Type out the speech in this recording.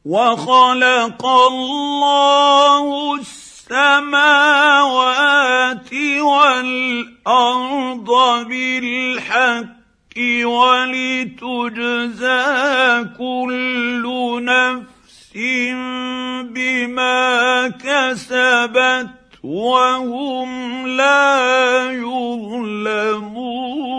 وخلق الله السماوات والارض بالحق ولتجزى كل نفس بما كسبت وهم لا يظلمون.